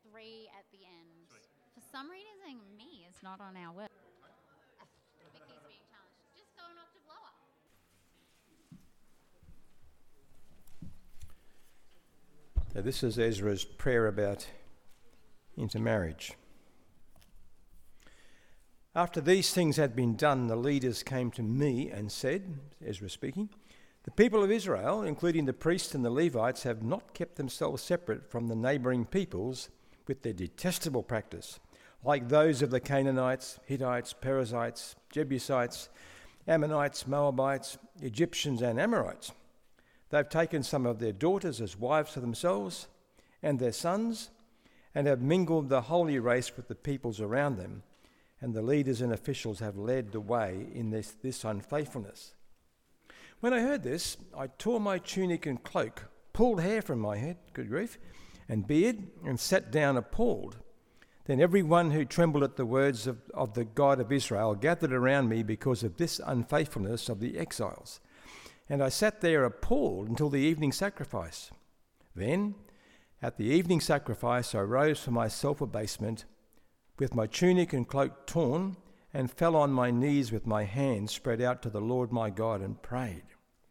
3 at the end. For some reason, me is not on our work. Vicky's being challenged. Just go an octave lower. So this is Ezra's prayer about intermarriage. After these things had been done, the leaders came to me and said, Ezra speaking, the people of Israel, including the priests and the Levites, have not kept themselves separate from the neighbouring peoples with their detestable practice, like those of the Canaanites, Hittites, Perizzites, Jebusites, Ammonites, Moabites, Egyptians and Amorites. They've taken some of their daughters as wives for themselves and their sons, and have mingled the holy race with the peoples around them, and the leaders and officials have led the way in this unfaithfulness. When I heard this, I tore my tunic and cloak, pulled hair from my head, good grief, and beard, and sat down appalled. Then everyone who trembled at the words of the God of Israel gathered around me because of this unfaithfulness of the exiles. And I sat there appalled until the evening sacrifice. Then, at the evening sacrifice, I rose from my self-abasement, with my tunic and cloak torn, and fell on my knees with my hands spread out to the Lord my God and prayed.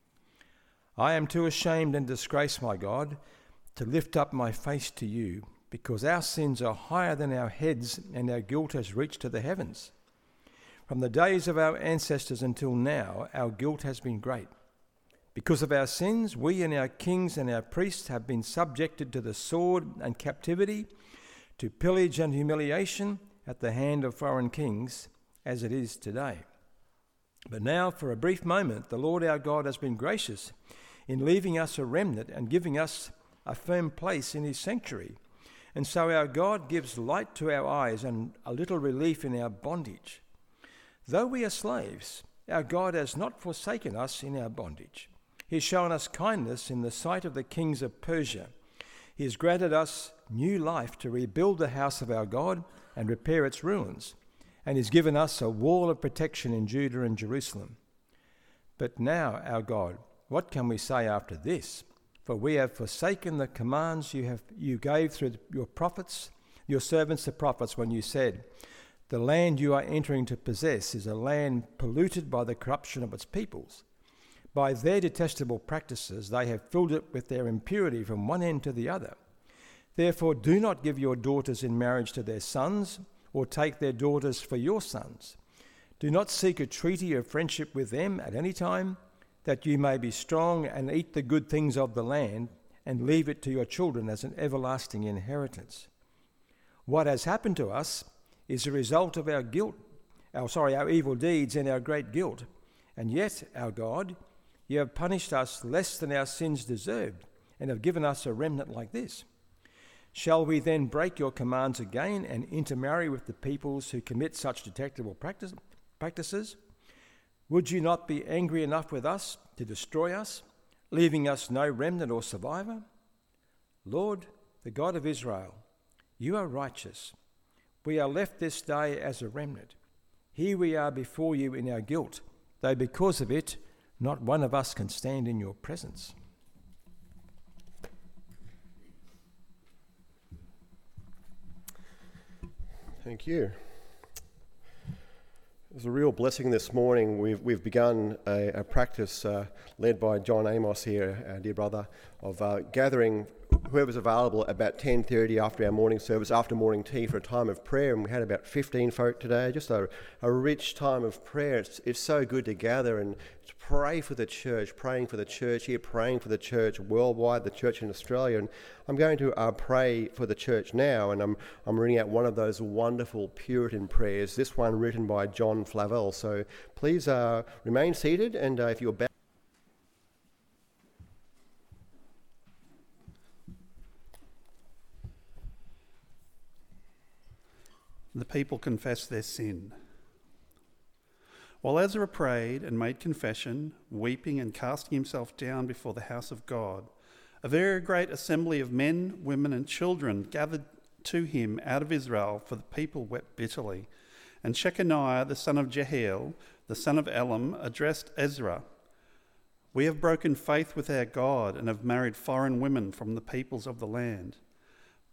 I am too ashamed and disgraced, my God, to lift up my face to you, because our sins are higher than our heads and our guilt has reached to the heavens. From the days of our ancestors until now, our guilt has been great. Because of our sins, we and our kings and our priests have been subjected to the sword and captivity, to pillage and humiliation at the hand of foreign kings, as it is today. But now, for a brief moment, the Lord our God has been gracious in leaving us a remnant and giving us a firm place in his sanctuary. And so our God gives light to our eyes and a little relief in our bondage. Though we are slaves, our God has not forsaken us in our bondage. He has shown us kindness in the sight of the kings of Persia. He has granted us new life to rebuild the house of our God and repair its ruins, and has given us a wall of protection in Judah and Jerusalem. But now, our God, what can we say after this? For we have forsaken the commands you gave through your prophets, your servants the prophets, when you said, the land you are entering to possess is a land polluted by the corruption of its peoples. By their detestable practices, they have filled it with their impurity from one end to the other. Therefore, do not give your daughters in marriage to their sons, or take their daughters for your sons. Do not seek a treaty of friendship with them at any time, that you may be strong and eat the good things of the land, and leave it to your children as an everlasting inheritance. What has happened to us is a result of our evil deeds and our great guilt. And yet, our God, you have punished us less than our sins deserved, and have given us a remnant like this. Shall we then break your commands again and intermarry with the peoples who commit such detestable practices? Would you not be angry enough with us to destroy us, leaving us no remnant or survivor? Lord, the God of Israel, you are righteous. We are left this day as a remnant. Here we are before you in our guilt, though because of it, not one of us can stand in your presence. Thank you. It was a real blessing this morning. We've begun a practice led by John Amos here, our dear brother, of gathering whoever's available at about 10:30 after our morning service, after morning tea, for a time of prayer. And we had about 15 folk today, just a rich time of prayer. It's so good to gather and to pray for the church, praying for the church here, praying for the church worldwide, the church in Australia. And I'm going to pray for the church now, and I'm reading out one of those wonderful Puritan prayers, this one written by John Flavel. So please remain seated, and if you're back. The people confessed their sin. While Ezra prayed and made confession, weeping and casting himself down before the house of God, a very great assembly of men, women and children gathered to him out of Israel, for the people wept bitterly. And Shechaniah, the son of Jehiel, the son of Elam, addressed Ezra. We have broken faith with our God and have married foreign women from the peoples of the land.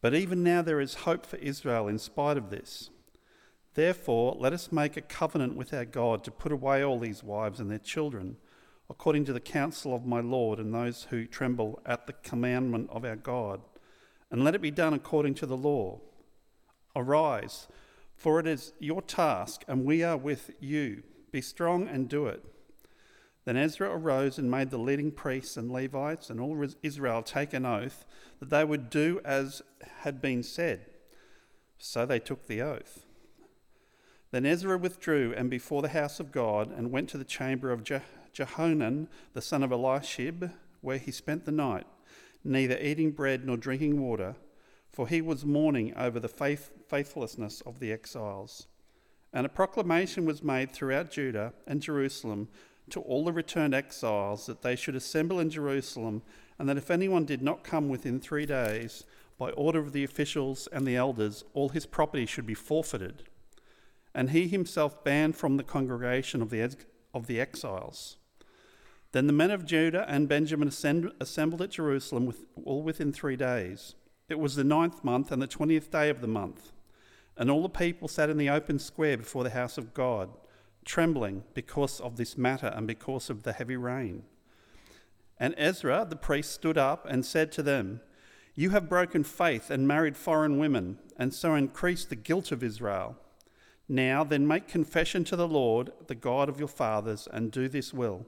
But even now there is hope for Israel in spite of this. Therefore, let us make a covenant with our God to put away all these wives and their children, according to the counsel of my Lord and those who tremble at the commandment of our God, and let it be done according to the law. Arise, for it is your task, and we are with you. Be strong and do it. Then Ezra arose and made the leading priests and Levites and all Israel take an oath that they would do as had been said. So they took the oath. Then Ezra withdrew and before the house of God and went to the chamber of Jehohanan, the son of Eliashib, where he spent the night, neither eating bread nor drinking water, for he was mourning over the faithlessness of the exiles. And a proclamation was made throughout Judah and Jerusalem to all the returned exiles that they should assemble in Jerusalem, and that if anyone did not come within 3 days, by order of the officials and the elders, all his property should be forfeited. And he himself banned from the congregation of the exiles. Then the men of Judah and Benjamin assembled at Jerusalem all within 3 days. It was the 9th month and the 20th day of the month. And all the people sat in the open square before the house of God, trembling because of this matter and because of the heavy rain. And Ezra the priest stood up and said to them, "You have broken faith and married foreign women, and so increased the guilt of Israel. Now then make confession to the Lord, the God of your fathers, and do this will.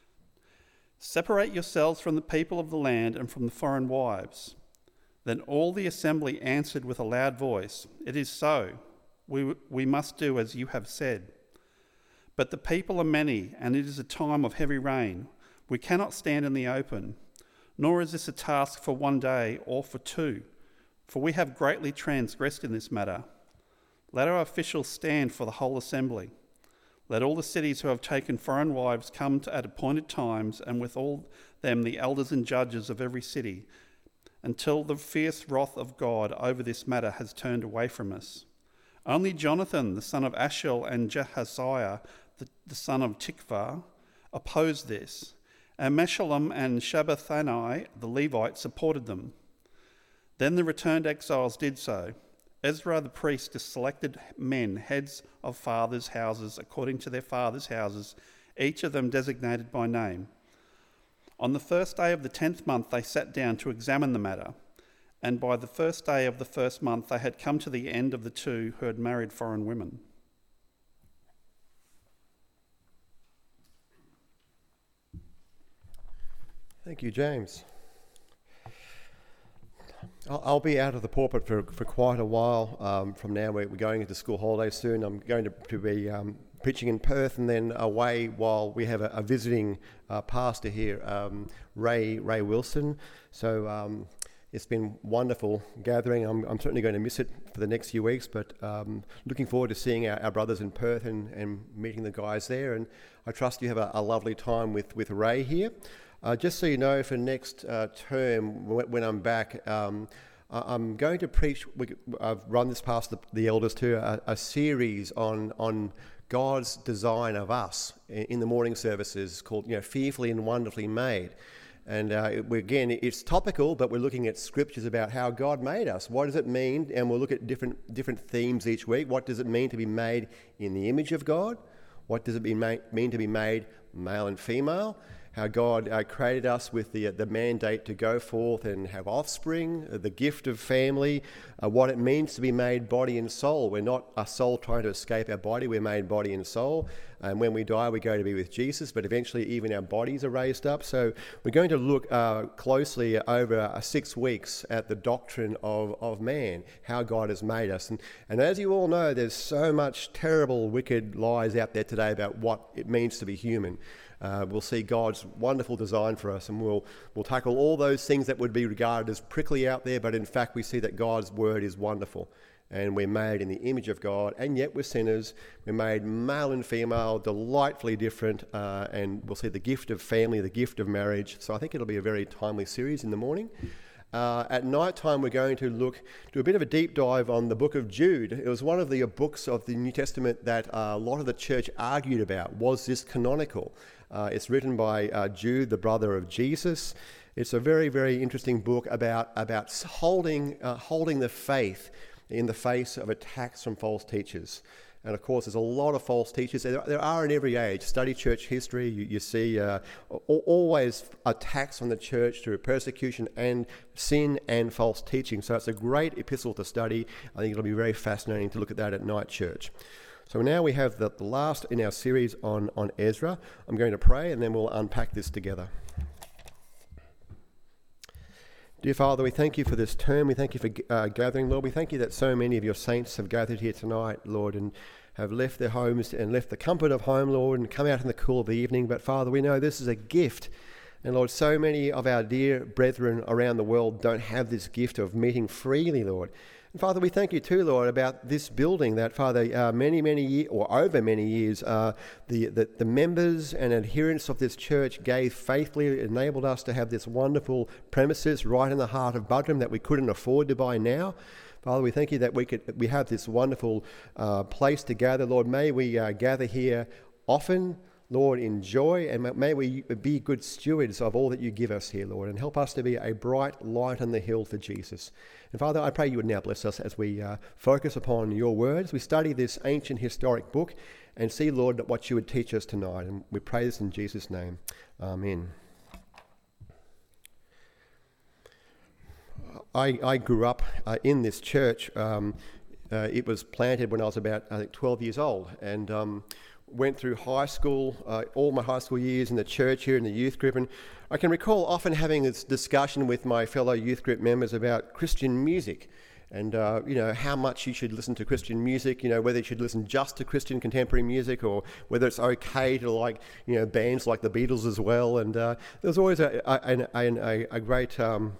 Separate yourselves from the people of the land and from the foreign wives." Then all the assembly answered with a loud voice, "It is so. We must do as you have said. But the people are many, and it is a time of heavy rain. We cannot stand in the open, nor is this a task for 1 day or for 2, for we have greatly transgressed in this matter. Let our officials stand for the whole assembly. Let all the cities who have taken foreign wives come at appointed times, and with all them the elders and judges of every city, until the fierce wrath of God over this matter has turned away from us. Only Jonathan, the son of Ashel, and Jehaziah, the son of Tikvah, opposed this, and Meshullam and Shabbathani, the Levites, supported them. Then the returned exiles did so. Ezra the priest selected men, heads of fathers' houses, according to their fathers' houses, each of them designated by name. On the first day of the 10th month they sat down to examine the matter, and by the first day of the first month they had come to the end of the 2 who had married foreign women. Thank you, James. I'll be out of the pulpit for quite a while from now. We're going into school holidays soon. I'm going to be preaching in Perth and then away while we have a visiting pastor here, Ray Wilson. So it's been wonderful gathering. I'm certainly going to miss it for the next few weeks, but looking forward to seeing our brothers in Perth and meeting the guys there. And I trust you have a lovely time with Ray here. Just so you know, for next term, when I'm back, I'm going to preach. I've run this past the elders too, a series on God's design of us in the morning services called, Fearfully and Wonderfully Made. And again, it's topical, but we're looking at scriptures about how God made us. What does it mean? And we'll look at different themes each week. What does it mean to be made in the image of God? What does it mean to be made male and female? How God created us with the mandate to go forth and have offspring, the gift of family, what it means to be made body and soul. We're not a soul trying to escape our body, we're made body and soul. And when we die, we go to be with Jesus, but eventually even our bodies are raised up. So we're going to look closely over 6 weeks at the doctrine of man, how God has made us. And as you all know, there's so much terrible, wicked lies out there today about what it means to be human. We'll see God's wonderful design for us, and we'll tackle all those things that would be regarded as prickly out there, but in fact we see that God's word is wonderful, and we're made in the image of God, and yet we're sinners. We're made male and female, delightfully different, and we'll see the gift of family, the gift of marriage. So I think it'll be a very timely series in the morning. At night time, we're going to do a bit of a deep dive on the book of Jude. It was one of the books of the New Testament that a lot of the church argued about. Was this canonical? It's written by Jude, the brother of Jesus. It's a very, very interesting book about holding the faith in the face of attacks from false teachers. And of course, there's a lot of false teachers. There are in every age. Study church history, you see always attacks on the church through persecution and sin and false teaching. So it's a great epistle to study. I think it'll be very fascinating to look at that at night church. So now we have the last in our series on Ezra. I'm going to pray and then we'll unpack this together. Dear Father, we thank you for this term. We thank you for gathering, Lord. We thank you that so many of your saints have gathered here tonight, Lord, and have left their homes and left the comfort of home, Lord, and come out in the cool of the evening. But Father, we know this is a gift. And Lord, so many of our dear brethren around the world don't have this gift of meeting freely, Lord. And Father, we thank you too, Lord, about this building that, Father, over many years, the members and adherents of this church gave faithfully. It enabled us to have this wonderful premises right in the heart of Buderim that we couldn't afford to buy now. Father, we thank you that we have this wonderful place to gather. Lord, may we gather here often, Lord, in joy, and may we be good stewards of all that you give us here, Lord, and help us to be a bright light on the hill for Jesus. And Father, I pray you would now bless us as we focus upon your words. We study this ancient historic book and see, Lord, what you would teach us tonight. And we pray this in Jesus' name. Amen. I grew up in this church. It was planted when I was about, I think, 12 years old, and went through high school, all my high school years in the church here in the youth group. And I can recall often having this discussion with my fellow youth group members about Christian music and, how much you should listen to Christian music, whether you should listen just to Christian contemporary music or whether it's okay to like, bands like the Beatles as well. And there's always a great an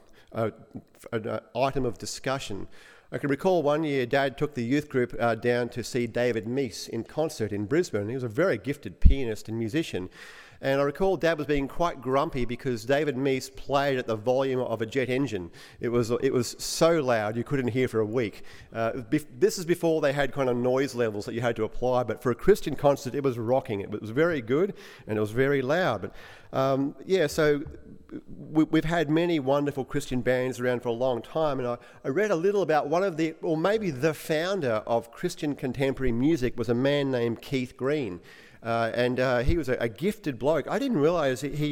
item of discussion. I can recall one year Dad took the youth group down to see David Meese in concert in Brisbane. He was a very gifted pianist and musician. And I recall Dad was being quite grumpy because David Meese played at the volume of a jet engine. It was so loud you couldn't hear for a week. This is before they had kind of noise levels that you had to apply, but for a Christian concert it was rocking. It was very good and it was very loud. But so we've had many wonderful Christian bands around for a long time, and I read a little about one of the, or maybe the founder of Christian contemporary music was a man named Keith Green. And he was a gifted bloke. I didn't realise he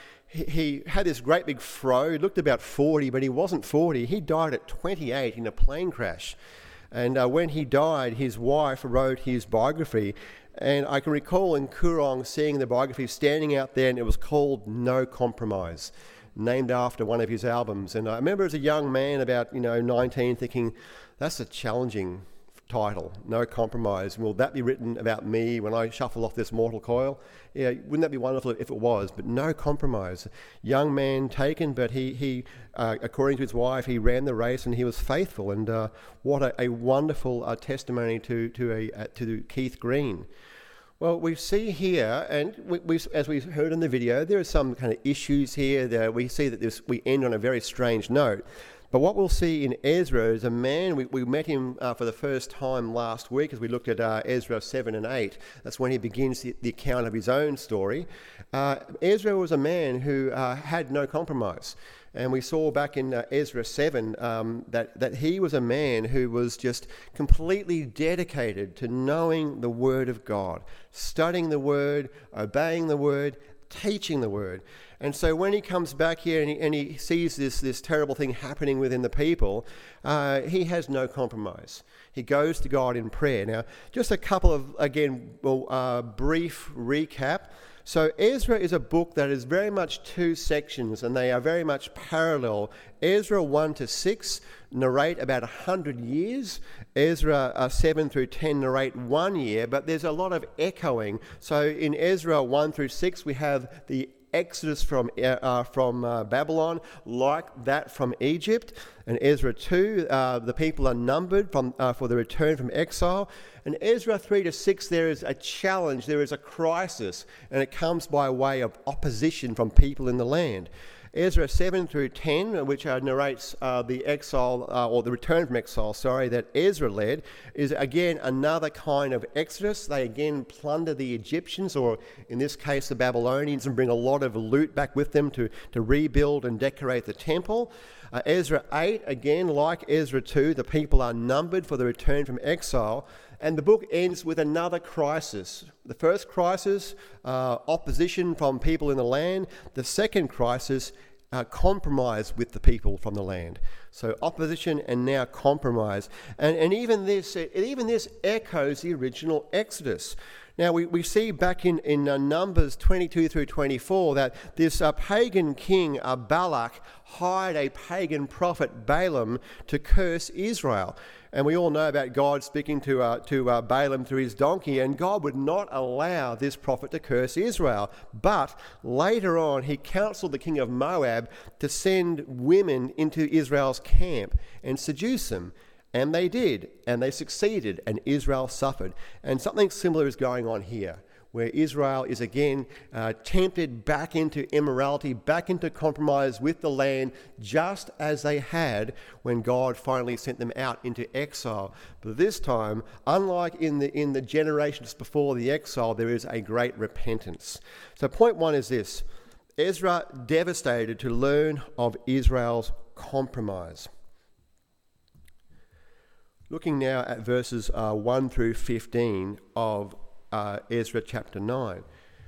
had this great big fro. He looked about 40, but he wasn't 40. He died at 28 in a plane crash. And when he died, his wife wrote his biography. And I can recall in Coorong seeing the biography standing out there, and it was called No Compromise, named after one of his albums. And I remember as a young man, about 19, thinking, that's a challenging title, No Compromise. Will that be written about me when I shuffle off this mortal coil? Yeah, wouldn't that be wonderful if it was? But No Compromise. Young man taken, but he according to his wife, he ran the race and he was faithful. And what a wonderful testimony to Keith Green. Well, we see here, and we, as we heard in the video, there are some kind of issues here. That we see that we end on a very strange note. But what we'll see in Ezra is a man, we met him for the first time last week as we looked at Ezra 7 and 8. That's when he begins the account of his own story. Ezra was a man who had no compromise. And we saw back in Ezra 7 that he was a man who was just completely dedicated to knowing the Word of God, studying the Word, obeying the Word, teaching the Word. And so when he comes back here and he sees this terrible thing happening within the people, he has no compromise. He goes to God in prayer. Now, just a couple of, brief recap. So Ezra is a book that is very much two sections, and they are very much parallel. Ezra 1 to 6 narrate about 100 years. Ezra 7 through 10 narrate 1 year, but there's a lot of echoing. So in Ezra 1 through 6, we have the Exodus from Babylon, like that from Egypt. And Ezra 2, the people are numbered for the return from exile. And Ezra 3 to 6, there is a challenge, there is a crisis, and it comes by way of opposition from people in the land. Ezra 7 through 10, which narrates the exile, or the return from exile, that Ezra led, is again another kind of exodus. They again plunder the Egyptians, or in this case the Babylonians, and bring a lot of loot back with them to rebuild and decorate the temple. Ezra 8, again, like Ezra 2, the people are numbered for the return from exile. And the book ends with another crisis. The first crisis, opposition from people in the land. The second crisis, compromise with the people from the land. So opposition and now compromise. And even this echoes the original Exodus. Now we see back in Numbers 22 through 24 that this pagan king Balak hired a pagan prophet Balaam to curse Israel. And we all know about God speaking to Balaam through his donkey, and God would not allow this prophet to curse Israel. But later on, he counseled the king of Moab to send women into Israel's camp and seduce them. And they did, and they succeeded, and Israel suffered. And something similar is going on here, where Israel is again tempted back into immorality, back into compromise with the land, just as they had when God finally sent them out into exile. But this time, unlike in the generations before the exile, there is a great repentance. So point one is this: Ezra devastated to learn of Israel's compromise. Looking now at verses 1 through 15 of Ezra chapter 9.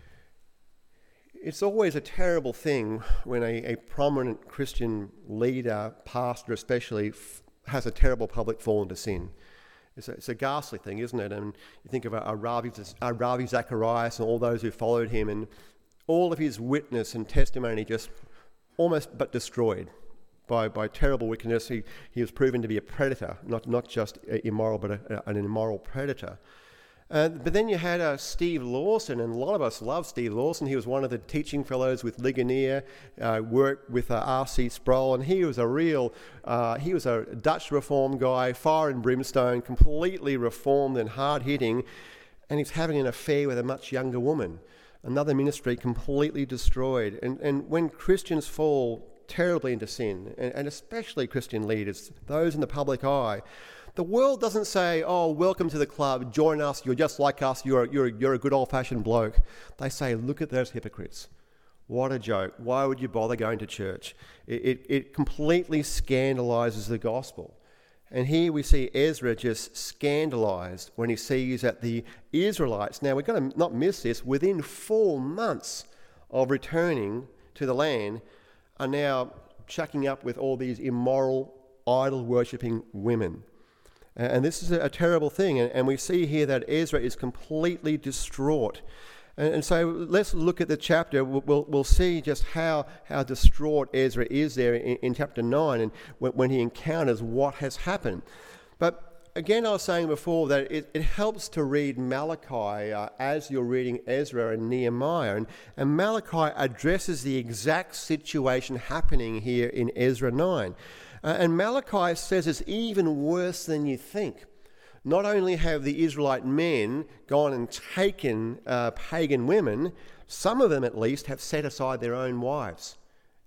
It's always a terrible thing when a prominent Christian leader, pastor especially, has a terrible public fall into sin. It's a ghastly thing, isn't it? And you think of Ravi Zacharias and all those who followed him, and all of his witness and testimony just almost but destroyed. By terrible wickedness. He was proven to be a predator, not just immoral, but an immoral predator. But then you had Steve Lawson, and a lot of us love Steve Lawson. He was one of the teaching fellows with Ligonier, worked with R.C. Sproul, and he was he was a Dutch Reform guy, fire and brimstone, completely reformed and hard-hitting, and he's having an affair with a much younger woman. Another ministry completely destroyed. And when Christians fall terribly into sin, and especially Christian leaders, those in the public eye, the world doesn't say, "Oh, welcome to the club, join us, you're just like us, you're a good old-fashioned bloke." They say, "Look at those hypocrites. What a joke. Why would you bother going to church?" It completely scandalizes the gospel. And here we see Ezra just scandalized when he sees that the Israelites, now we've got to not miss this, within 4 months of returning to the land, are now chucking up with all these immoral, idol-worshipping women. And this is a terrible thing. And we see here that Ezra is completely distraught. And so let's look at the chapter. We'll see just how distraught Ezra is there in chapter 9, and when he encounters what has happened. But again, I was saying before that it helps to read Malachi as you're reading Ezra and Nehemiah. And Malachi addresses the exact situation happening here in Ezra 9. And Malachi says it's even worse than you think. Not only have the Israelite men gone and taken pagan women, some of them at least have set aside their own wives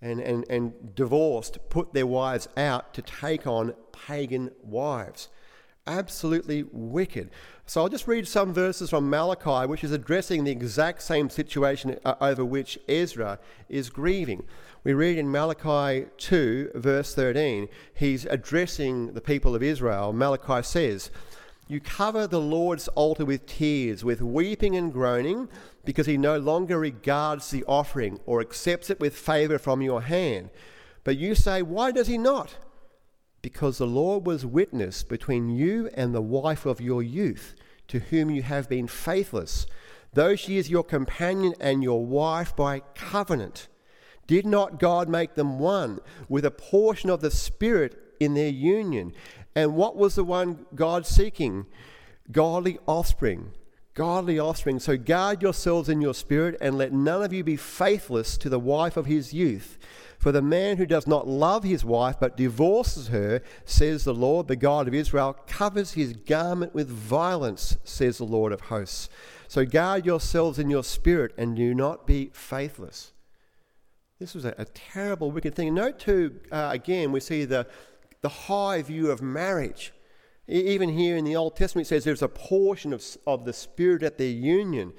and divorced, put their wives out to take on pagan wives. Absolutely wicked. So I'll just read some verses from Malachi, which is addressing the exact same situation over which Ezra is grieving. We read in Malachi 2, verse 13, he's addressing the people of Israel. Malachi says, "You cover the Lord's altar with tears, with weeping and groaning, because he no longer regards the offering or accepts it with favour from your hand. But you say, why does he not? Because the Lord was witness between you and the wife of your youth, to whom you have been faithless, though she is your companion and your wife by covenant. Did not God make them one with a portion of the Spirit in their union? And what was the one God seeking? Godly offspring. Godly offspring. So guard yourselves in your spirit, and let none of you be faithless to the wife of his youth. For the man who does not love his wife but divorces her, says the Lord, the God of Israel, covers his garment with violence, says the Lord of hosts. So guard yourselves in your spirit, and do not be faithless." This was a terrible, wicked thing. Note too, again, we see the high view of marriage. Even here in the Old Testament, it says there's a portion of the Spirit at their union.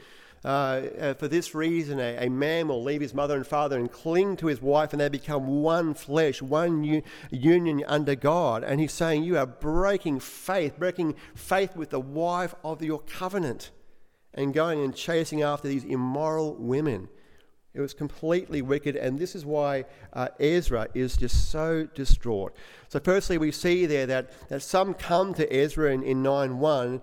For this reason, a man will leave his mother and father and cling to his wife, and they become one flesh, one union under God. And he's saying you are breaking faith with the wife of your covenant and going and chasing after these immoral women. It was completely wicked, and this is why Ezra is just so distraught. So firstly, we see there that some come to Ezra in 9:1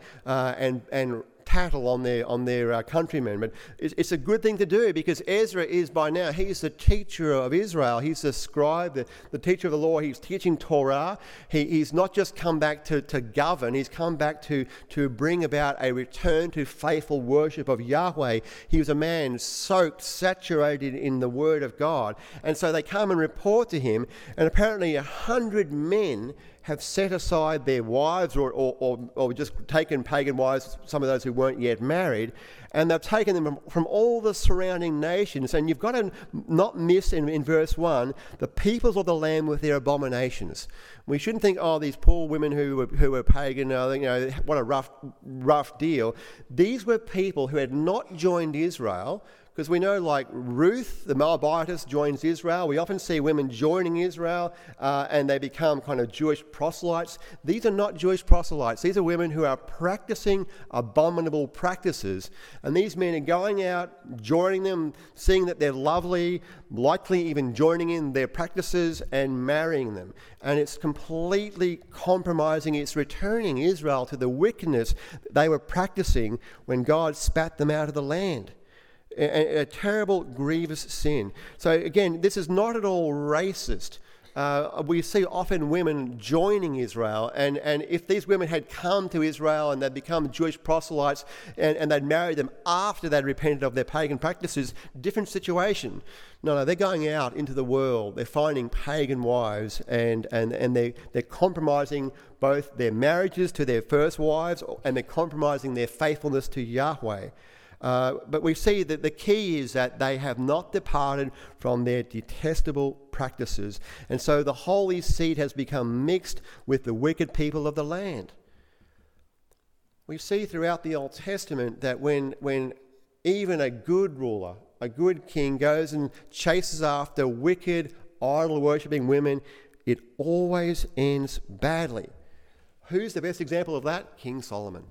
and tattle on their countrymen. But it's a good thing to do, because Ezra is by now, he's the teacher of Israel. He's the scribe, the teacher of the law. He's teaching Torah. He's not just come back to govern. He's come back to bring about a return to faithful worship of Yahweh. He was a man soaked, saturated in the word of God. And so they come and report to him, and apparently 100 men have set aside their wives or just taken pagan wives, some of those who weren't yet married, and they've taken them from all the surrounding nations. And you've got to not miss in verse 1, the peoples of the land with their abominations. We shouldn't think, these poor women who were pagan, what a rough deal. These were people who had not joined Israel, because we know, like Ruth, the Moabitess, joins Israel. We often see women joining Israel and they become kind of Jewish proselytes. These are not Jewish proselytes. These are women who are practicing abominable practices. And these men are going out, joining them, seeing that they're lovely, likely even joining in their practices and marrying them. And it's completely compromising. It's returning Israel to the wickedness that they were practicing when God spat them out of the land. A terrible, grievous sin. So again, this is not at all racist. We see often women joining Israel, and if these women had come to Israel and they'd become Jewish proselytes and they'd married them after they'd repented of their pagan practices, different situation. No, they're going out into the world. They're finding pagan wives, and they're compromising both their marriages to their first wives, and they're compromising their faithfulness to Yahweh. But we see that the key is that they have not departed from their detestable practices. And so the holy seed has become mixed with the wicked people of the land. We see throughout the Old Testament that when even a good ruler, a good king, goes and chases after wicked, idol-worshipping women, it always ends badly. Who's the best example of that? King Solomon.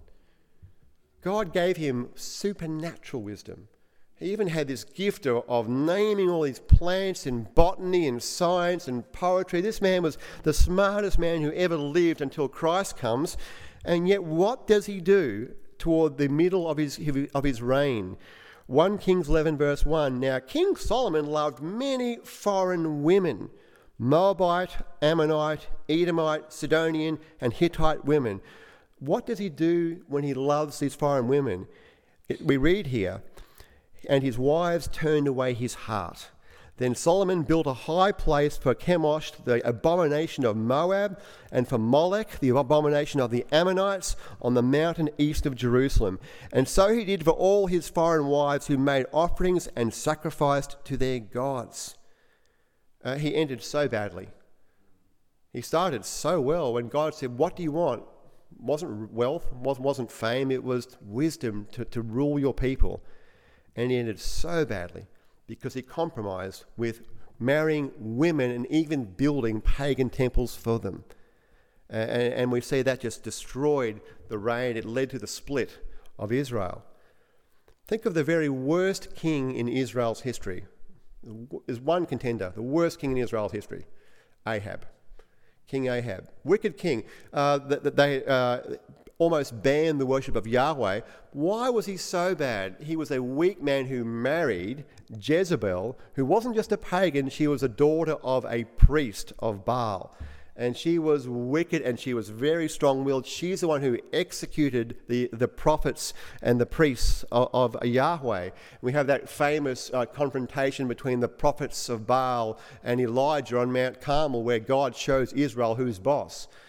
God gave him supernatural wisdom. He even had this gift of naming all these plants in botany and science and poetry. This man was the smartest man who ever lived until Christ comes. And yet what does he do toward the middle of his reign? 1 Kings 11 verse 1. Now King Solomon loved many foreign women, Moabite, Ammonite, Edomite, Sidonian, and Hittite women. What does he do when he loves these foreign women? We read here, and his wives turned away his heart. Then Solomon built a high place for Chemosh, the abomination of Moab, and for Molech, the abomination of the Ammonites, on the mountain east of Jerusalem. And so he did for all his foreign wives who made offerings and sacrificed to their gods. He ended so badly. He started so well when God said, "What do you want?" Wasn't wealth, wasn't fame, it was wisdom to rule your people. And he ended so badly because he compromised with marrying women and even building pagan temples for them. And we see that just destroyed the reign. It led to the split of Israel. Think of the very worst king in Israel's history. There's one contender, the worst king in Israel's history, Ahab. King Ahab, wicked king. They almost banned the worship of Yahweh. Why was he so bad? He was a weak man who married Jezebel, who wasn't just a pagan, she was a daughter of a priest of Baal. And she was wicked and she was very strong-willed. She's the one who executed the prophets and the priests of Yahweh. We have that famous confrontation between the prophets of Baal and Elijah on Mount Carmel, where God shows Israel who's boss.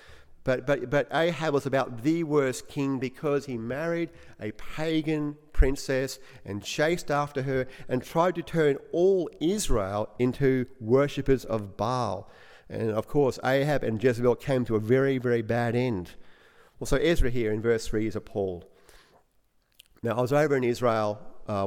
But Ahab was about the worst king because he married a pagan princess and chased after her and tried to turn all Israel into worshippers of Baal. And of course, Ahab and Jezebel came to a very, very bad end. Well, so Ezra here in verse 3 is appalled. Now, I was over in Israel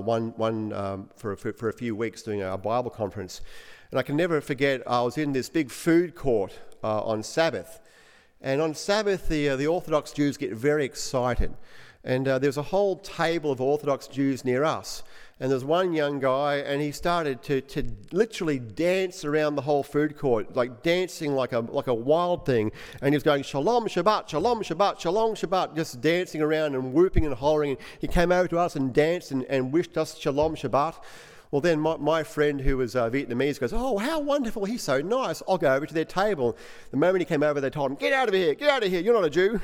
for a few weeks doing a Bible conference, and I can never forget, I was in this big food court on Sabbath. And on Sabbath, the Orthodox Jews get very excited. And there's a whole table of Orthodox Jews near us. And there's one young guy, and he started to literally dance around the whole food court, like dancing like a wild thing. And he was going, Shalom Shabbat, Shalom Shabbat, Shalom Shabbat, just dancing around and whooping and hollering. He came over to us and danced and wished us Shalom Shabbat. Well, then my friend who was Vietnamese goes, oh, how wonderful, he's so nice. I'll go over to their table. The moment he came over, they told him, get out of here, you're not a Jew.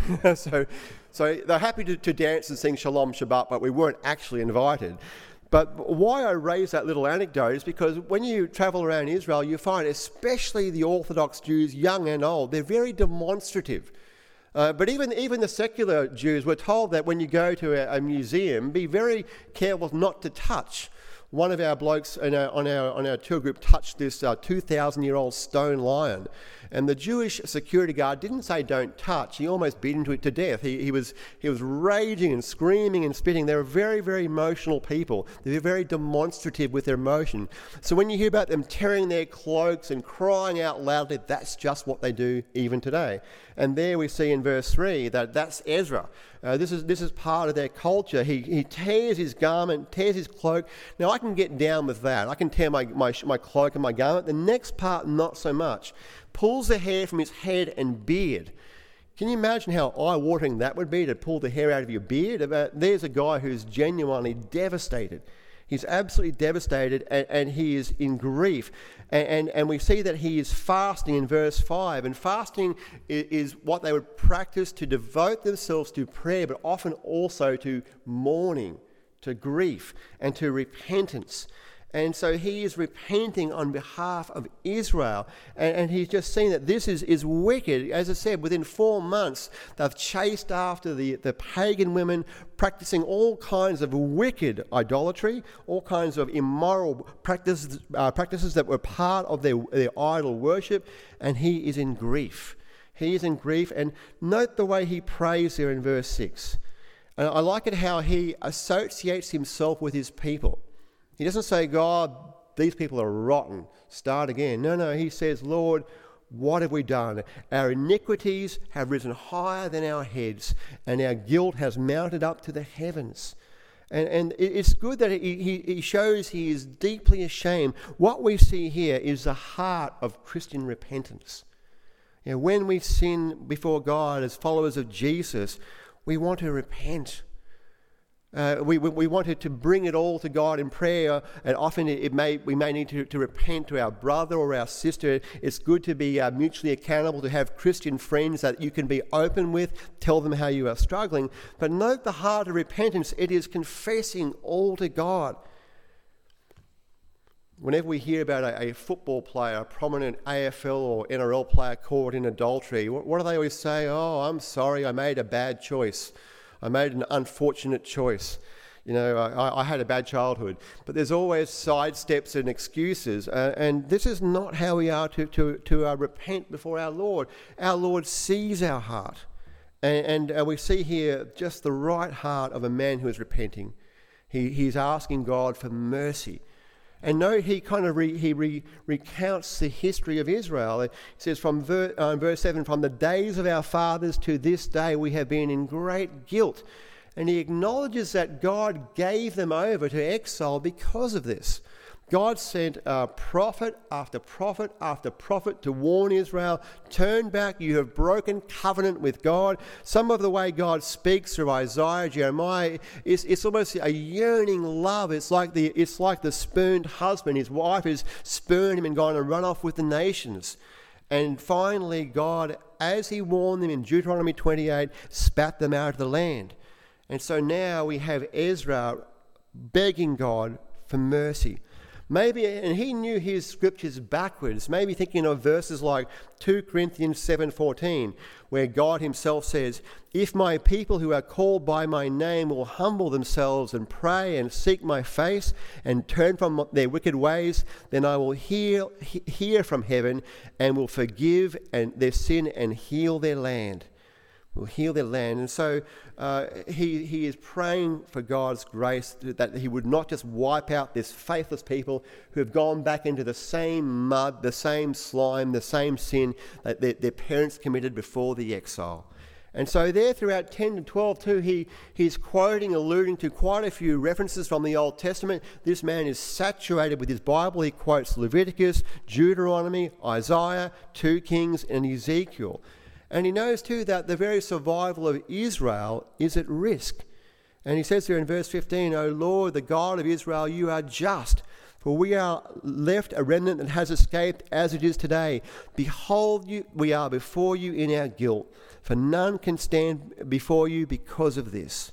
So they're happy to dance and sing Shalom Shabbat, but we weren't actually invited. But why I raise that little anecdote is because when you travel around Israel, you find especially the Orthodox Jews, young and old, they're very demonstrative. But even the secular Jews were told that when you go to a museum, be very careful not to touch. One of our blokes on our tour group touched this 2,000-year-old stone lion, and the Jewish security guard didn't say don't touch. He almost beat him to death. He was raging and screaming and spitting. They were very, very emotional people. They were very demonstrative with their emotion. So when you hear about them tearing their cloaks and crying out loudly, that's just what they do even today. And there we see in verse 3 that's Ezra. This is part of their culture. He tears his garment, tears his cloak. Now, I can get down with that. I can tear my cloak and my garment. The next part, not so much. Pulls the hair from his head and beard. Can you imagine how eye-watering that would be, to pull the hair out of your beard? There's a guy who's genuinely devastated. He's absolutely devastated, and he is in grief. And we see that he is fasting in verse 5. And fasting is what they would practice to devote themselves to prayer, but often also to mourning, to grief, and to repentance. And so he is repenting on behalf of Israel. And he's just seen that this is wicked. As I said, within 4 months, they've chased after the pagan women, practicing all kinds of wicked idolatry, all kinds of immoral practices that were part of their idol worship. And he is in grief. He is in grief. And note the way he prays there in verse 6. And I like it how he associates himself with his people. He doesn't say, God, these people are rotten, start again. No, he says, Lord, what have we done? Our iniquities have risen higher than our heads, and our guilt has mounted up to the heavens. And it's good that he shows he is deeply ashamed. What we see here is the heart of Christian repentance. You know, when we sin before God as followers of Jesus, we want to repent. We wanted to bring it all to God in prayer, and often we may need to repent to our brother or our sister. It's good to be mutually accountable, to have Christian friends that you can be open with, tell them how you are struggling. But note the heart of repentance. It is confessing all to God. Whenever we hear about a football player, a prominent AFL or NRL player caught in adultery, what do they always say? Oh, I'm sorry, I made a bad choice. I made an unfortunate choice. You know, I had a bad childhood. But there's always side steps and excuses. And this is not how we are to repent before our Lord. Our Lord sees our heart. And we see here just the right heart of a man who is repenting. He's asking God for mercy. And note he kind of recounts the history of Israel. It says from verse 7, from the days of our fathers to this day we have been in great guilt. And he acknowledges that God gave them over to exile because of this. God sent prophet after prophet after prophet to warn Israel, turn back, you have broken covenant with God. Some of the way God speaks through Isaiah, Jeremiah, it's almost a yearning love. It's like the spurned husband. His wife has spurned him and gone and run off with the nations. And finally, God, as he warned them in Deuteronomy 28, spat them out of the land. And so now we have Ezra begging God for mercy. Maybe, and he knew his scriptures backwards, maybe thinking of verses like 2 Corinthians 7:14, where God himself says, "If my people who are called by my name will humble themselves and pray and seek my face and turn from their wicked ways, then I will hear from heaven and will forgive their sin and heal their land." Will heal their land. And so he is praying for God's grace, that he would not just wipe out this faithless people who have gone back into the same mud, the same slime, the same sin that their parents committed before the exile. And so there throughout 10 to 12 too, he's quoting, alluding to quite a few references from the Old Testament. This man is saturated with his Bible. He quotes Leviticus, Deuteronomy, Isaiah, 2 Kings, and Ezekiel. And he knows too that the very survival of Israel is at risk. And he says here in verse 15, "O Lord, the God of Israel, you are just, for we are left a remnant that has escaped as it is today. Behold, we are before you in our guilt, for none can stand before you because of this."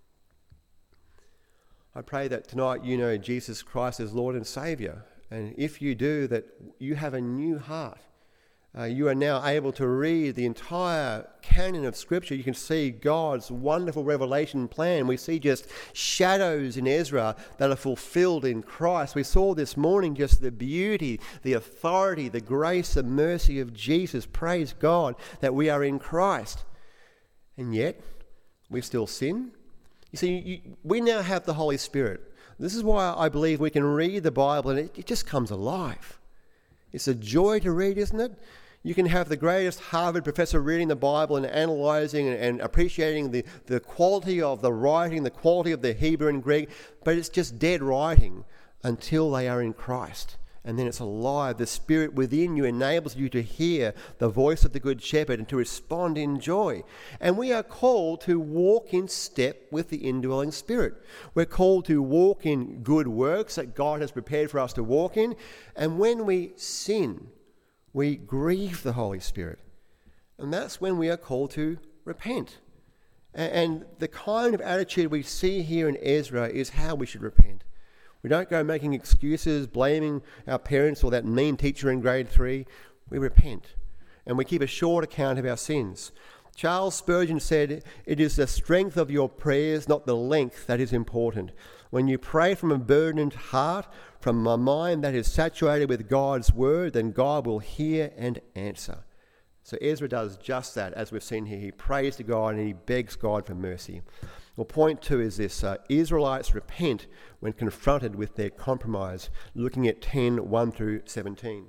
I pray that tonight you know Jesus Christ as Lord and Saviour. And if you do, that you have a new heart. You are now able to read the entire canon of Scripture. You can see God's wonderful revelation plan. We see just shadows in Ezra that are fulfilled in Christ. We saw this morning just the beauty, the authority, the grace and mercy of Jesus. Praise God that we are in Christ. And yet, we still sin. You see, we now have the Holy Spirit. This is why I believe we can read the Bible and it just comes alive. It's a joy to read, isn't it? You can have the greatest Harvard professor reading the Bible and analysing and appreciating the quality of the writing, the quality of the Hebrew and Greek, but it's just dead writing until they are in Christ. And then it's alive. The Spirit within you enables you to hear the voice of the Good Shepherd and to respond in joy. And we are called to walk in step with the indwelling Spirit. We're called to walk in good works that God has prepared for us to walk in. And when we sin, we grieve the Holy Spirit. And that's when we are called to repent. And the kind of attitude we see here in Ezra is how we should repent. We don't go making excuses, blaming our parents or that mean teacher in grade 3. We repent. And we keep a short account of our sins. Charles Spurgeon said, "It is the strength of your prayers, not the length, that is important. When you pray from a burdened heart, from a mind that is saturated with God's word, then God will hear and answer." So Ezra does just that, as we've seen here. He prays to God and he begs God for mercy. Well, point 2 is this. Israelites repent when confronted with their compromise. Looking at 10:1 through 17.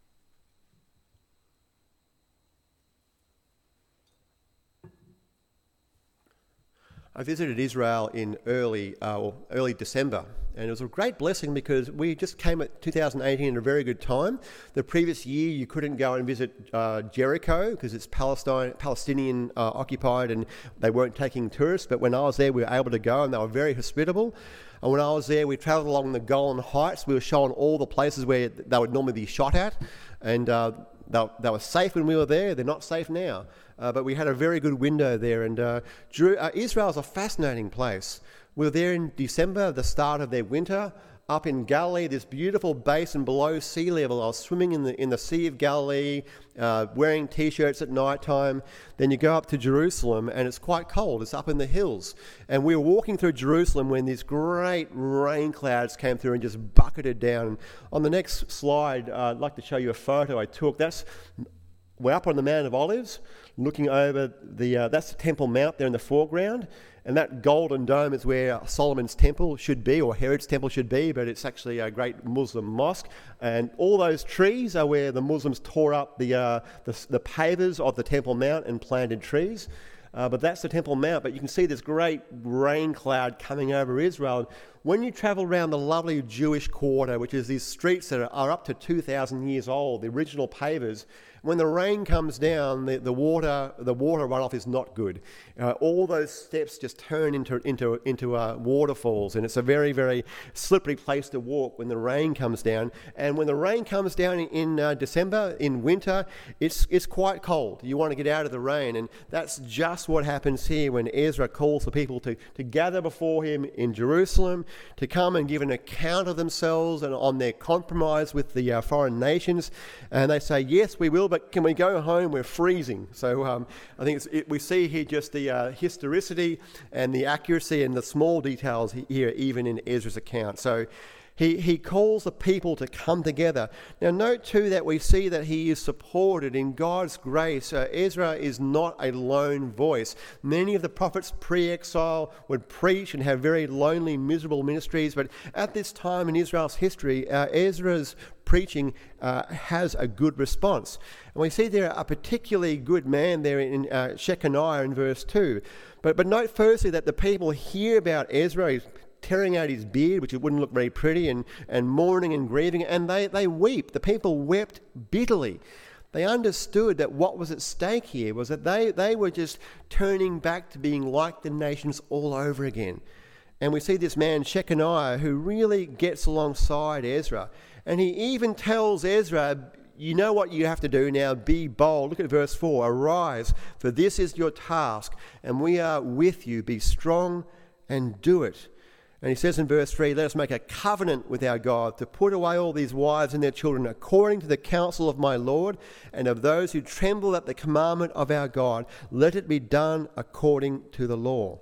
I visited Israel in early December, and it was a great blessing because we just came at 2018 at a very good time. The previous year you couldn't go and visit Jericho because it's Palestinian occupied and they weren't taking tourists, but when I was there we were able to go and they were very hospitable. And when I was there we travelled along the Golan Heights. We were shown all the places where they would normally be shot at, and they were safe when we were there. They're not safe now. But we had a very good window there. And Israel is a fascinating place. We were there in December, the start of their winter, up in Galilee, this beautiful basin below sea level. I was swimming in the Sea of Galilee, wearing T-shirts at night time. Then you go up to Jerusalem and it's quite cold. It's up in the hills. And we were walking through Jerusalem when these great rain clouds came through and just bucketed down. And on the next slide, I'd like to show you a photo I took. We're up on the Mount of Olives, looking over that's the Temple Mount there in the foreground. And that golden dome is where Solomon's temple should be, or Herod's temple should be, but it's actually a great Muslim mosque. And all those trees are where the Muslims tore up the pavers of the Temple Mount and planted trees. But that's the Temple Mount. But you can see this great rain cloud coming over Israel. When you travel around the lovely Jewish quarter, which is these streets that are up to 2,000 years old, the original pavers, When the rain comes down, the water runoff is not good. All those steps just turn into waterfalls, and it's a very, very slippery place to walk when the rain comes down. And when the rain comes down in December, in winter, it's quite cold. You want to get out of the rain, and that's just what happens here when Ezra calls the people to gather before him in Jerusalem, to come and give an account of themselves and on their compromise with the foreign nations. And they say, yes, we will, but can we go home? We're freezing. So I think we see here just the historicity and the accuracy and the small details here, even in Ezra's account. So he calls the people to come together. Now note too that we see that he is supported in God's grace. Ezra is not a lone voice. Many of the prophets pre-exile would preach and have very lonely, miserable ministries, but at this time in Israel's history, Ezra's preaching has a good response. And we see there a particularly good man there in Shechaniah in verse 2. But note firstly that the people hear about Ezra. He's tearing out his beard, which it wouldn't look very pretty, and mourning and grieving, and they weep. The people wept bitterly. They understood that what was at stake here was that they were just turning back to being like the nations all over again. And we see this man, Shechaniah, who really gets alongside Ezra. And he even tells Ezra, you know what you have to do now, be bold. Look at verse 4, arise, for this is your task, and we are with you. Be strong and do it. And he says in verse 3, let us make a covenant with our God to put away all these wives and their children according to the counsel of my Lord and of those who tremble at the commandment of our God. Let it be done according to the law.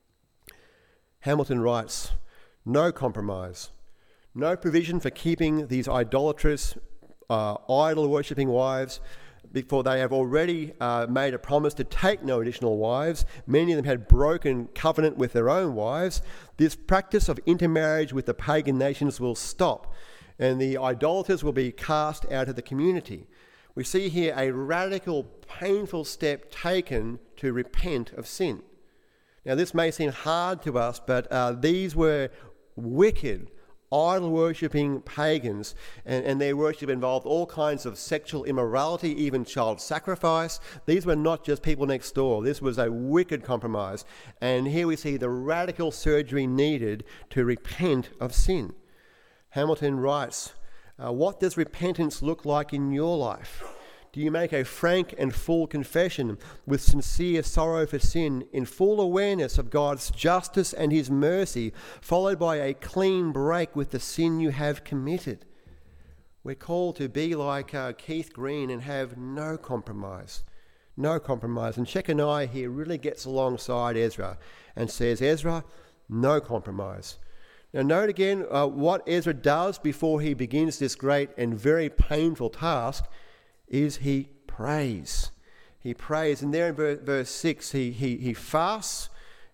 Hamilton writes, no compromise, no provision for keeping these idolatrous, idol-worshipping wives, before they have already made a promise to take no additional wives. Many of them had broken covenant with their own wives. This practice of intermarriage with the pagan nations will stop, and the idolaters will be cast out of the community. We see here a radical, painful step taken to repent of sin. Now, this may seem hard to us, but these were wicked, idol-worshipping pagans, and their worship involved all kinds of sexual immorality, even child sacrifice. These were not just people next door. This was a wicked compromise. And here we see the radical surgery needed to repent of sin. Hamilton writes, what does repentance look like in your life? Do you make a frank and full confession with sincere sorrow for sin, in full awareness of God's justice and his mercy, followed by a clean break with the sin you have committed? We're called to be like Keith Green and have no compromise. No compromise. And Shechaniah here really gets alongside Ezra and says, Ezra, no compromise. Now note again what Ezra does before he begins this great and very painful task is he prays. He prays. And there in verse 6, he fasts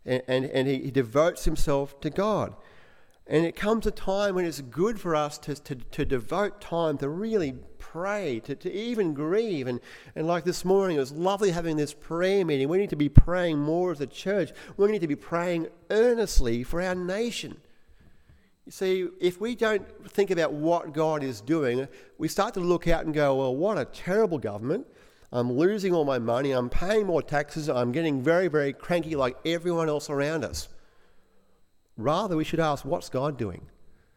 and he devotes himself to God. And it comes a time when it's good for us to devote time to really pray, to even grieve. And like this morning, it was lovely having this prayer meeting. We need to be praying more as a church. We need to be praying earnestly for our nation. You see, if we don't think about what God is doing, we start to look out and go, well, what a terrible government. I'm losing all my money. I'm paying more taxes. I'm getting very, very cranky like everyone else around us. Rather, we should ask, what's God doing?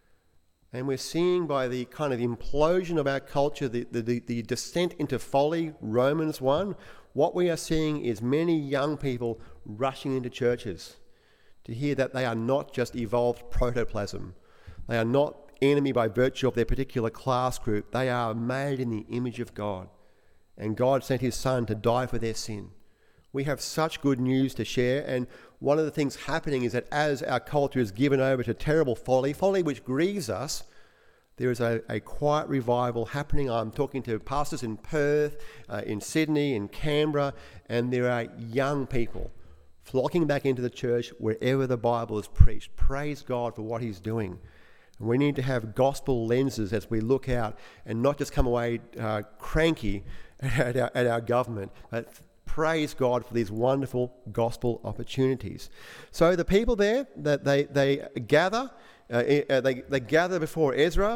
And we're seeing by the kind of implosion of our culture, the descent into folly, Romans 1, what we are seeing is many young people rushing into churches to hear that they are not just evolved protoplasm. They are not enemy by virtue of their particular class group. They are made in the image of God. And God sent his Son to die for their sin. We have such good news to share, and one of the things happening is that as our culture is given over to terrible folly which grieves us, there is a quiet revival happening. I'm talking to pastors in Perth, in Sydney, in Canberra, and there are young people flocking back into the church wherever the Bible is preached. Praise God for what he's doing. And we need to have gospel lenses as we look out and not just come away cranky at our government, but praise God for these wonderful gospel opportunities. So the people there, that they gather, they gather before Ezra,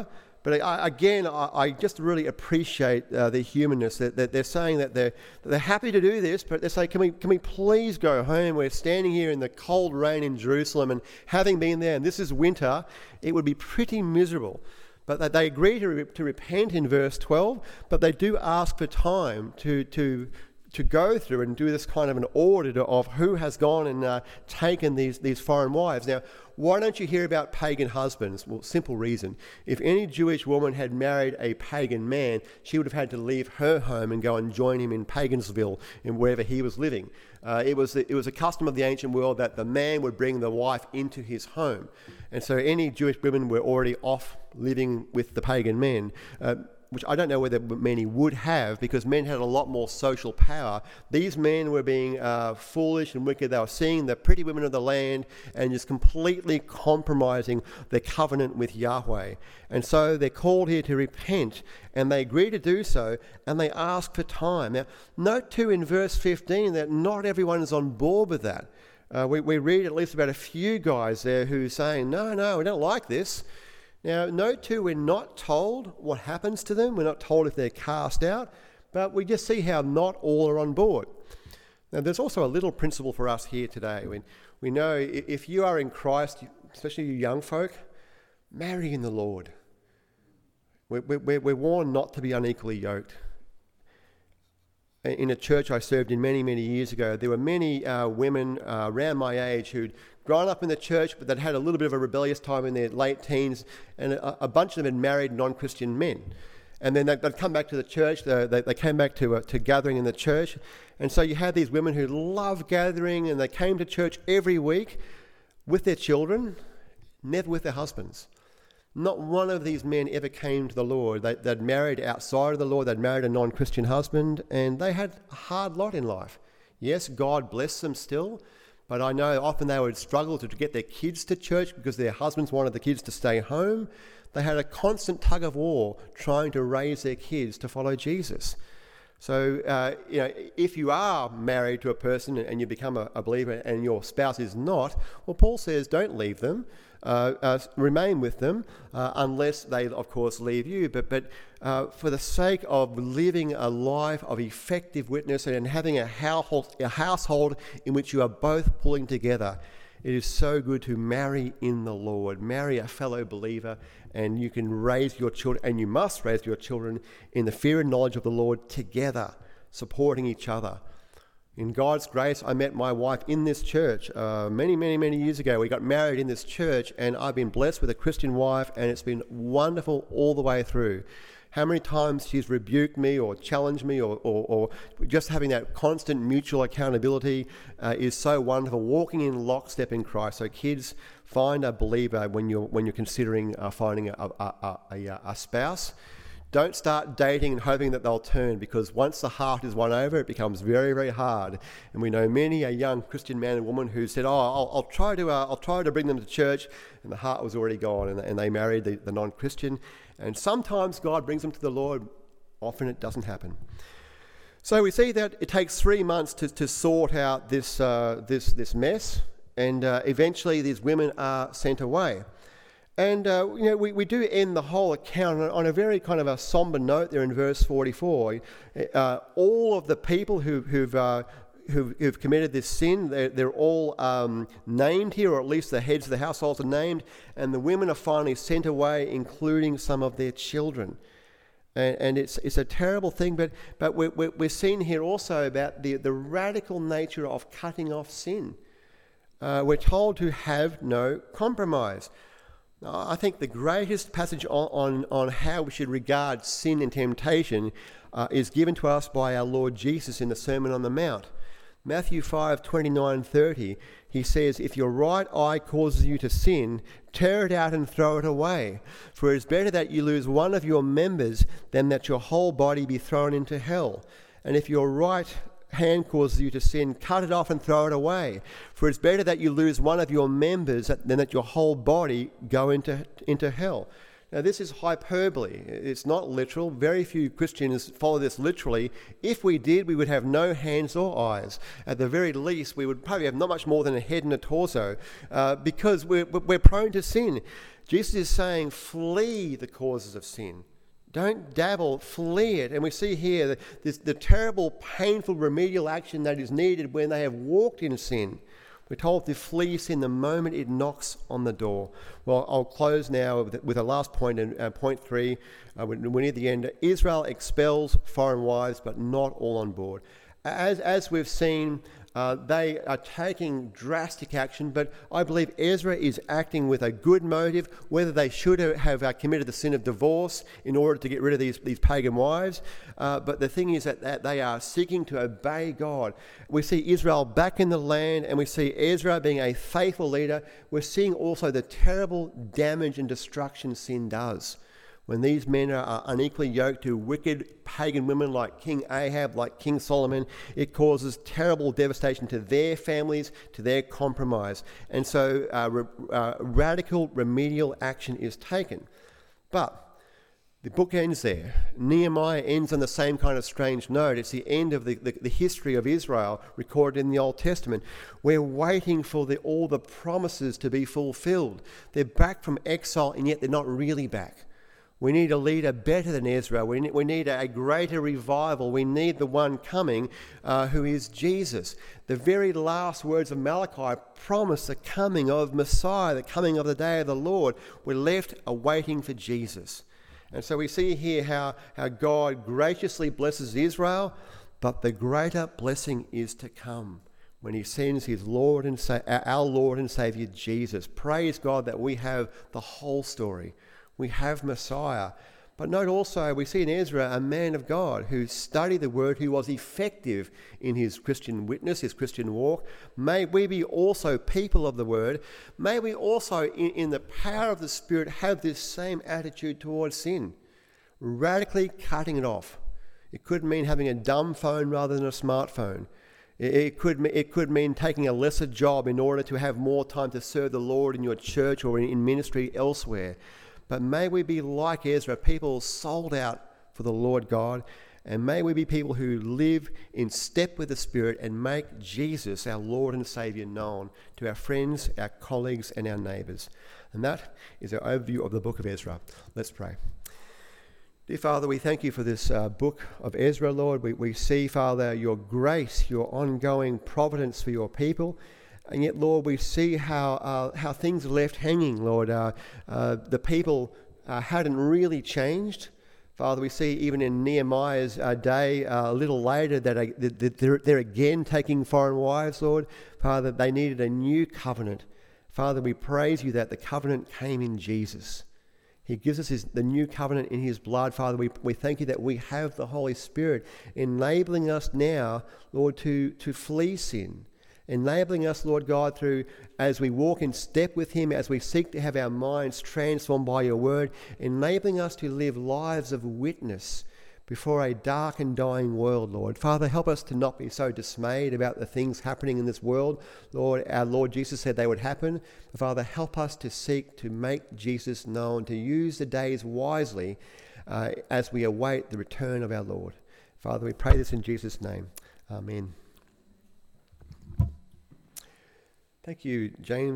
But I just really appreciate the humanness that they're saying that they're happy to do this, but they say, can we please go home? We're standing here in the cold rain in Jerusalem, and having been there, and this is winter, it would be pretty miserable. But they agree to repent in verse 12, but they do ask for time to go through and do this kind of an audit of who has gone and taken these foreign wives. Now, why don't you hear about pagan husbands? Well, simple reason. If any Jewish woman had married a pagan man, she would have had to leave her home and go and join him in Pagansville, in wherever he was living. It was a custom of the ancient world that the man would bring the wife into his home. And so any Jewish women were already off living with the pagan men, which I don't know whether many would have, because men had a lot more social power. These men were being foolish and wicked. They were seeing the pretty women of the land and just completely compromising their covenant with Yahweh. And so they're called here to repent, and they agree to do so, and they ask for time. Now, note too in verse 15 that not everyone is on board with that. We read at least about a few guys there who are saying, no, we don't like this. Now, note too, we're not told what happens to them. We're not told if they're cast out, but we just see how not all are on board. Now, there's also a little principle for us here today. We know if you are in Christ, especially you young folk, marry in the Lord. We're warned not to be unequally yoked. In a church I served in many, many years ago, there were many women around my age who'd grown up in the church, but they'd had a little bit of a rebellious time in their late teens, and a bunch of them had married non-Christian men. And then they'd come back to the church, they came back to gathering in the church, and so you had these women who loved gathering, and they came to church every week with their children, never with their husbands. Not one of these men ever came to the Lord. They'd married outside of the Lord, they'd married a non-Christian husband, and they had a hard lot in life. Yes, God blessed them still, but I know often they would struggle to get their kids to church because their husbands wanted the kids to stay home. They had a constant tug of war trying to raise their kids to follow Jesus. So, if you are married to a person and you become a believer and your spouse is not, well, Paul says don't leave them. Remain with them unless they, of course, leave you. But for the sake of living a life of effective witness and having a household in which you are both pulling together, it is so good to marry in the Lord, marry a fellow believer, and you can raise your children, and you must raise your children in the fear and knowledge of the Lord together, supporting each other. In God's grace, I met my wife in this church many, many, many years ago. We got married in this church, and I've been blessed with a Christian wife, and it's been wonderful all the way through. How many times she's rebuked me or challenged me or just having that constant mutual accountability is so wonderful, walking in lockstep in Christ. So kids, find a believer when you're considering finding a spouse. Don't start dating and hoping that they'll turn, because once the heart is won over, it becomes very, very hard. And we know many a young Christian man and woman who said, I'll try to bring them to church, and the heart was already gone, and they married the non-Christian. And sometimes God brings them to the Lord. Often it doesn't happen. So we see that it takes 3 months to sort out this mess, and eventually these women are sent away. And, we do end the whole account on a very kind of a somber note there in verse 44. All of the people who've committed this sin, they're all named here, or at least the heads of the households are named, and the women are finally sent away, including some of their children. And it's a terrible thing, but we're seeing here also about the radical nature of cutting off sin. We're told to have no compromise. I think the greatest passage on how we should regard sin and temptation is given to us by our Lord Jesus in the Sermon on the Mount. Matthew 5:29-30, he says, "If your right eye causes you to sin, tear it out and throw it away. For it is better that you lose one of your members than that your whole body be thrown into hell. And if your right hand causes you to sin, cut it off and throw it away. For it's better that you lose one of your members than that your whole body go into hell." Now, this is hyperbole. It's not literal. Very few Christians follow this literally. If we did, we would have no hands or eyes. At the very least, we would probably have not much more than a head and a torso, because we're prone to sin. Jesus is saying, flee the causes of sin. Don't dabble, flee it. And we see here the terrible, painful remedial action that is needed when they have walked in sin. We're told to flee sin the moment it knocks on the door. Well, I'll close now with a last point, and point 3. We're near the end. Israel expels foreign wives, but not all on board. As we've seen, they are taking drastic action, but I believe Ezra is acting with a good motive, whether they should have committed the sin of divorce in order to get rid of these pagan wives. But the thing is that they are seeking to obey God. We see Israel back in the land, and we see Ezra being a faithful leader. We're seeing also the terrible damage and destruction sin does. When these men are unequally yoked to wicked pagan women like King Ahab, like King Solomon, it causes terrible devastation to their families, to their compromise. And so radical remedial action is taken. But the book ends there. Nehemiah ends on the same kind of strange note. It's the end of the history of Israel recorded in the Old Testament. We're waiting for all the promises to be fulfilled. They're back from exile, and yet they're not really back. We need a leader better than Ezra. We need a greater revival. We need the one coming who is Jesus. The very last words of Malachi promise the coming of Messiah, the coming of the day of the Lord. We're left awaiting for Jesus. And so we see here how God graciously blesses Israel, but the greater blessing is to come when he sends his our Lord and Saviour Jesus. Praise God that we have the whole story. We have Messiah. But note also, we see in Ezra a man of God who studied the word, who was effective in his Christian witness, his Christian walk. May we be also people of the word. May we also, in the power of the Spirit, have this same attitude towards sin, radically cutting it off. It could mean having a dumb phone rather than a smartphone. It could mean taking a lesser job in order to have more time to serve the Lord in your church or in ministry elsewhere. But may we be like Ezra, people sold out for the Lord God, and may we be people who live in step with the Spirit and make Jesus, our Lord and Saviour, known to our friends, our colleagues, and our neighbours. And that is our overview of the book of Ezra. Let's pray. Dear Father, we thank you for this book of Ezra, Lord. We see, Father, your grace, your ongoing providence for your people. And yet, Lord, we see how things are left hanging, Lord. The people hadn't really changed. Father, we see even in Nehemiah's day, a little later, that they're again taking foreign wives, Lord. Father, they needed a new covenant. Father, we praise you that the covenant came in Jesus. He gives us the new covenant in his blood. Father, we thank you that we have the Holy Spirit enabling us now, Lord, to flee sin. Enabling us, Lord God, through as we walk in step with him, as we seek to have our minds transformed by your word, enabling us to live lives of witness before a dark and dying world, Lord. Father, help us to not be so dismayed about the things happening in this world. Lord, our Lord Jesus said they would happen. Father, help us to seek to make Jesus known, to use the days wisely as we await the return of our Lord. Father, we pray this in Jesus' name. Amen. Thank you, James.